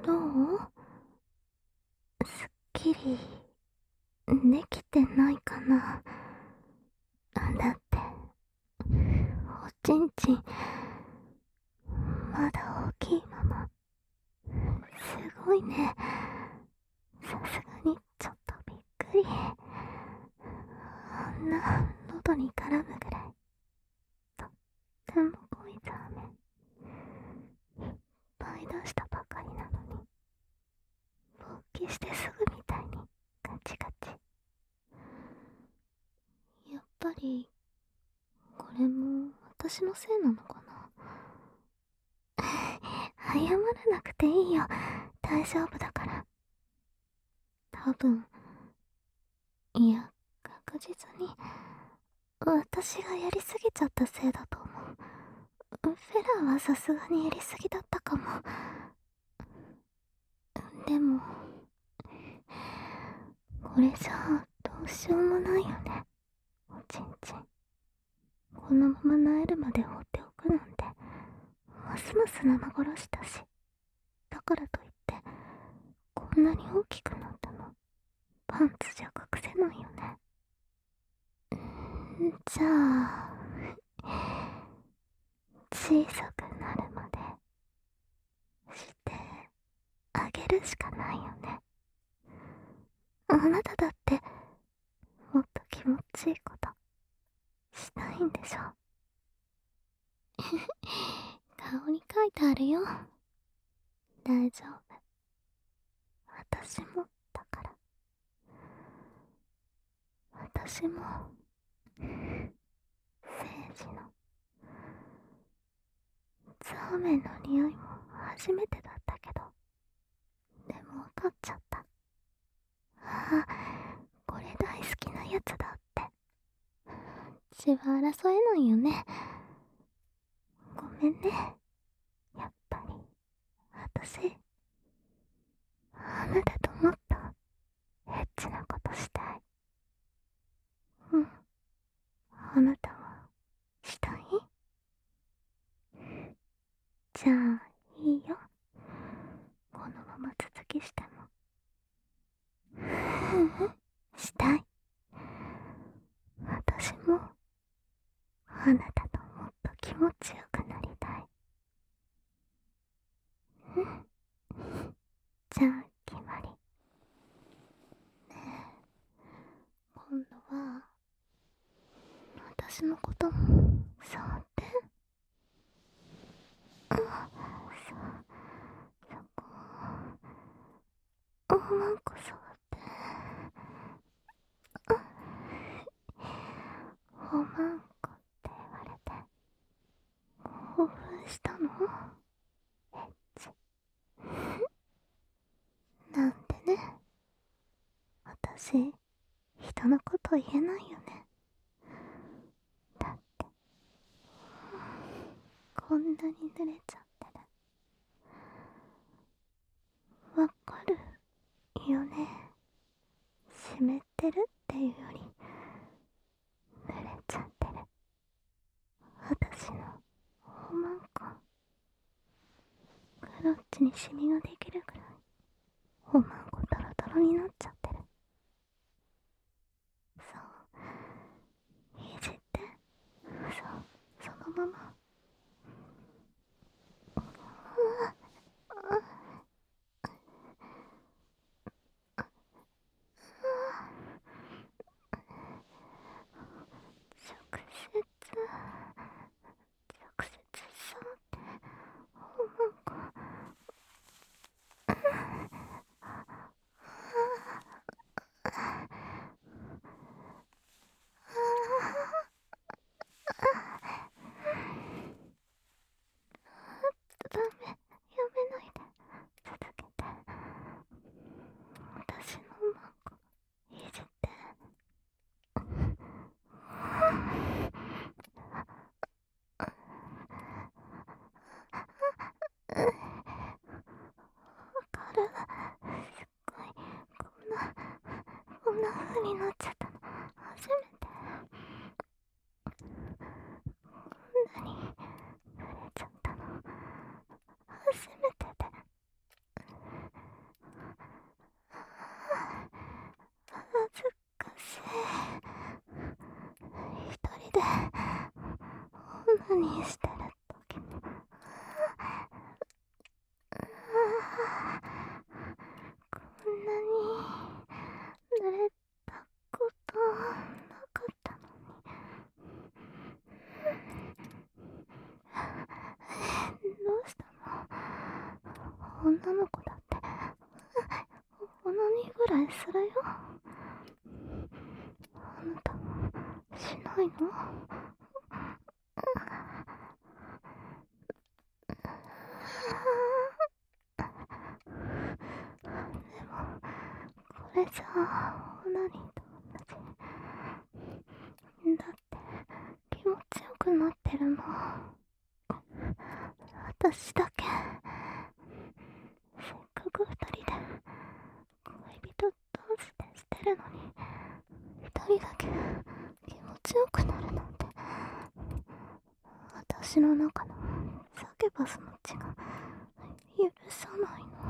どう？すっきりできてないかな。だっておちんちんまだ大きいまま。すごいね。さすがにちょっとびっくり。あんな喉に絡むぐらいとっても濃いザーメンいっぱい出したばかりなのに、勃起してすぐみたいにガチガチ。やっぱりこれも私のせいなのかな。謝らなくていいよ、大丈夫だから。多分、いや確実に私がやりすぎちゃったせいだと思う。フェラはさすがにやりすぎだったかも。でもこれじゃあどうしようもないよね。おちんちんこのまま萎えるまで放っておくなんてますます生殺しだし。だからといってこんなに大きくなったのパンツじゃ隠せないよね。じゃあ小さくなるまでしてあげるしかないよね。あなただってもっと気持ちいいことしたいんでしょ。顔に書いてあるよ。大丈夫、私もだから。私も聖司のザーメンの匂いも初めてだったけど、でも分かっちゃった。ああ、これ大好きなやつだって。血は争えないよね。ごめんね。やっぱり私あなたともっとエッチなことしたい。うん、あなたはしたい？じゃあいいよ、このまま続きしても。したい。私もあなたともっと気持ちよくなりたい。じゃあ決まり。ねえ、今度は私のことも触って。そこおまんこ触って。おまんこって言われて興奮したの？エッチなんてね。私人のこと言えないよね。だってこんなに濡れちゃってる。わかるよね。湿ってるっていうより濡れちゃってる。私のおまんこクロッチにシミができるくらいおまんこドロドロになっちゃってる。そういじって。そうそのまま。直接直接触っておまんこ。ダメ、やめないで、続けて。私のおまんこいじって。わかる。すっごいこんな風になっちゃったの初めて。こんなに濡れちゃったの初めてで。 にしてる時もこんなに濡れたことなかったのに。どうしたの？女の子だってオナニーぐらいするよ。あなたもしないの？でもこれじゃあオナニーと同じだって。気持ちよくなってるの私だけ。せっかく二人で恋人同士でしてるのに、一人だけ気持ちよくなるなんて。私の中のサケバスの血が許さないの。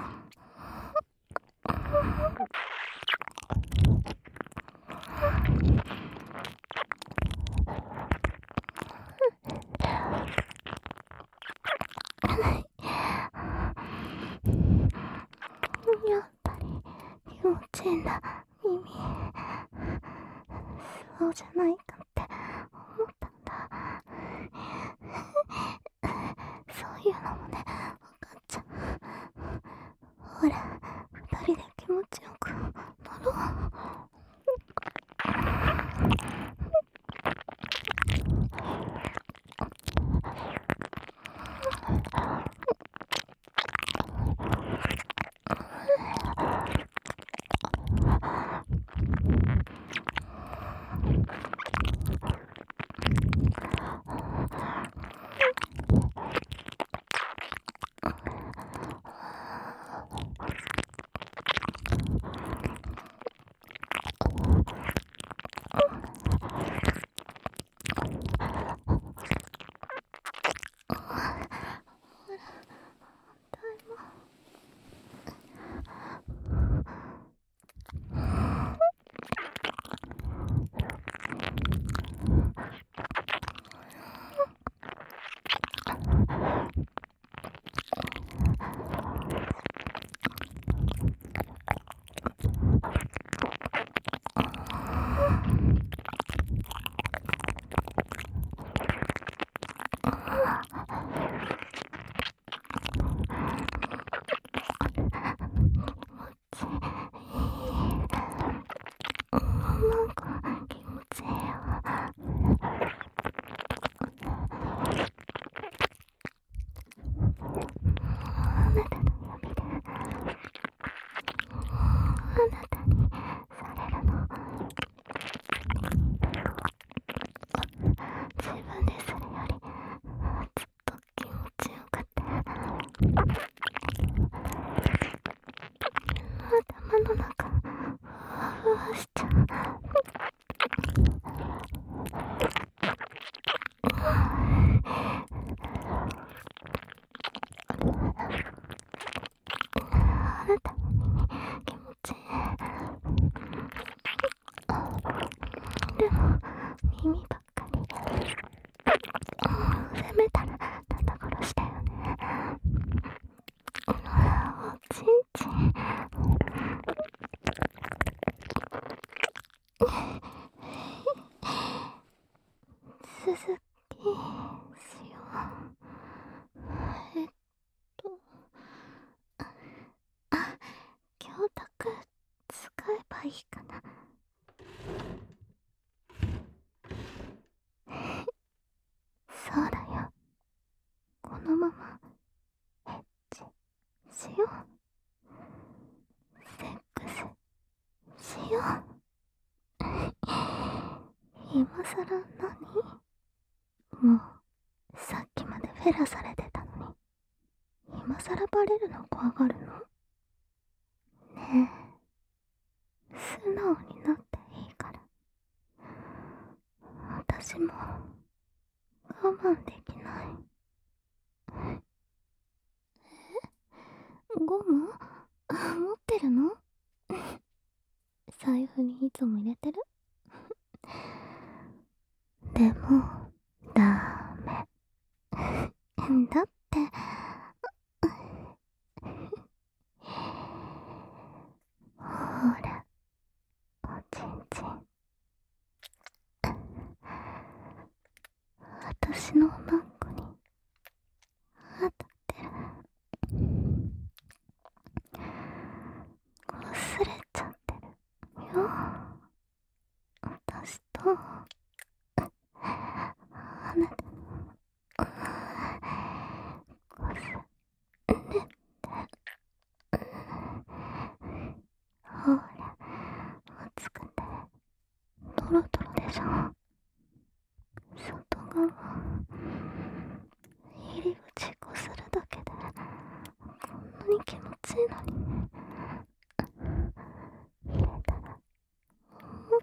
やっぱり気持ちいいんだ、耳。そうじゃないかって思ったんだ。そういうのもね、分かっちゃう。ほら、二人で気持ちよくなろう。なんか気持ちいいよ。あなたの指であなたにされるの。自分でするよりずっと気持ちよくて、頭の中ふわふわしちゃう。あなたの耳気持ちいい。でも耳ばっかり責めたら肩殺したよね。おちんちん続きしよう。えっと教託使えばいいかな。そうだよ。このままエッチしよう。セックスしよう。今さら何？もうさっきまでフェラされてたのに、今さらバレるの怖がるの？ねえ、素直になっていいから。私も我慢できない。ゴム持ってるの？財布にいつも入れてる？でもダメ。 だって、ほら、おちんちん。私のおまんこに当たってる。忘れちゃってるよ。私とあなたのこすれて、ほら、熱くてトロトロでしょ。外側入り口こするだけでこんなに気持ちいいのに、入れたら思った。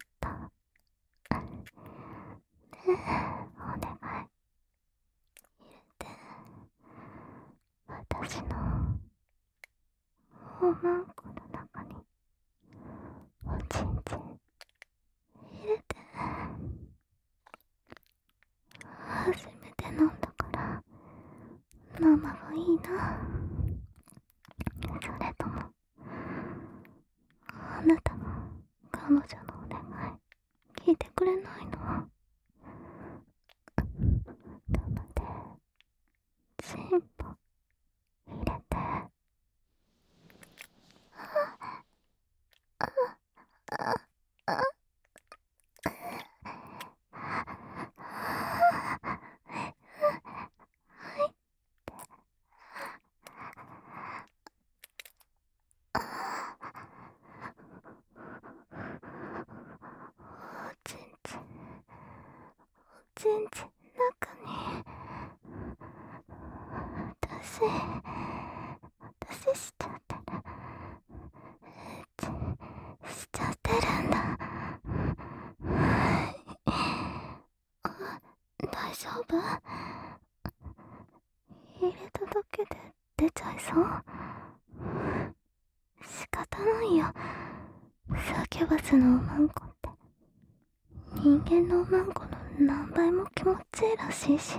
ねえ、お願い入れて。私のおまんこの中におちんちん入れて。初めて飲んだから生がいいな。それともあなたも彼女のお願い聞いてくれないの？生でチンポ入れて。おちんちん、おちんちん中に私しちゃってる。しちゃってるんだ。大丈夫？入れただけで出ちゃいそう？仕方ないよ。サキュバスのおまんこって人間のおまんこの何倍も気持ちいいらしいし、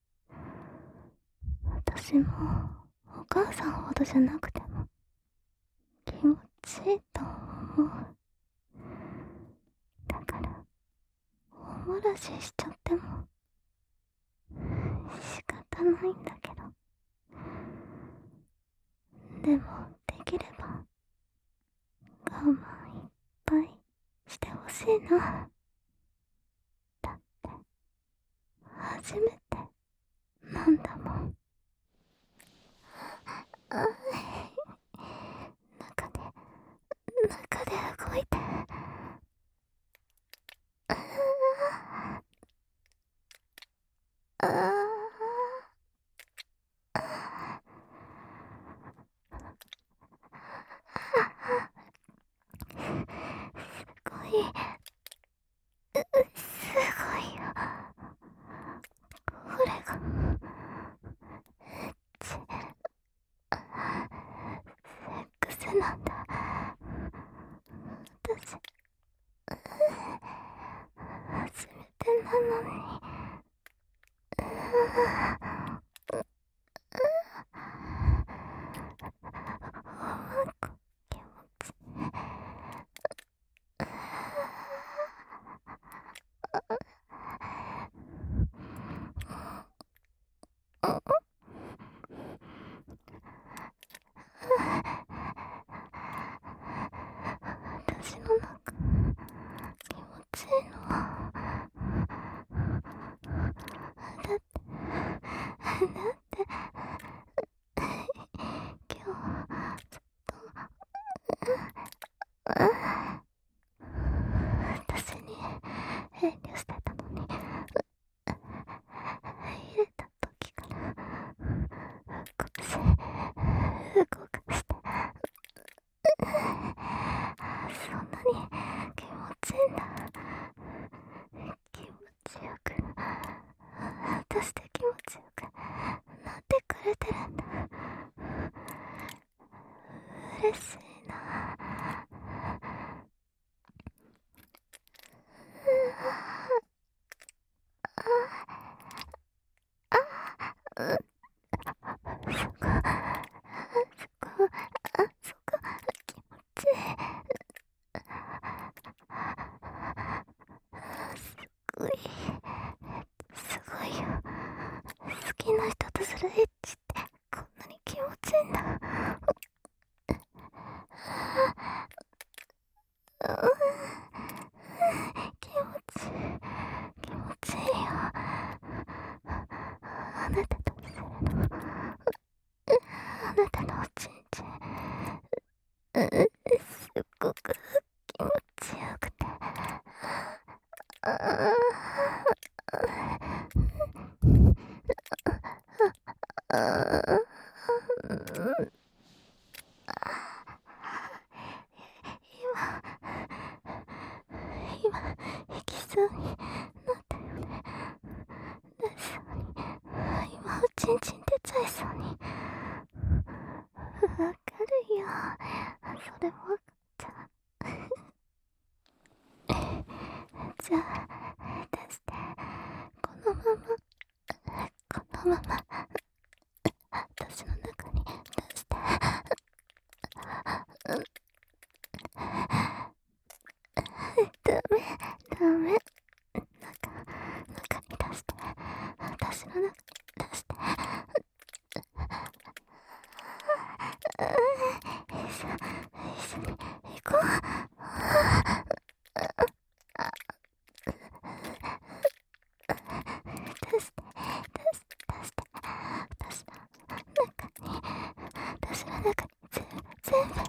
私もお母さんほどじゃなくても気持ちいいと思う。だからおもらししちゃっても仕方ないんだけど、でもできれば我慢いっぱいしてほしいな。だって初めてなんだもん。中で動いて。すごい、すごいよ。これがセックスなんだ。私初めてなのに。気持ち私の中気持ちいいの。だって今日ずっと私に遠慮してたのに、入れた時から動かして、そんなに気持ちいいんだ。気持ちよく、私で気持ちよくなってくれてるんだ。嬉しいな。 すっごく気持ちよくて。今、行きそうになったよね。出しそうに。今、おちんちん出ちゃいそうに。わかるよ。それもわかった。じゃあ、出して。このまま、私の中に出して。ダメ。中に出して。私の中に出して。一緒に行こう。出して。私の中に全部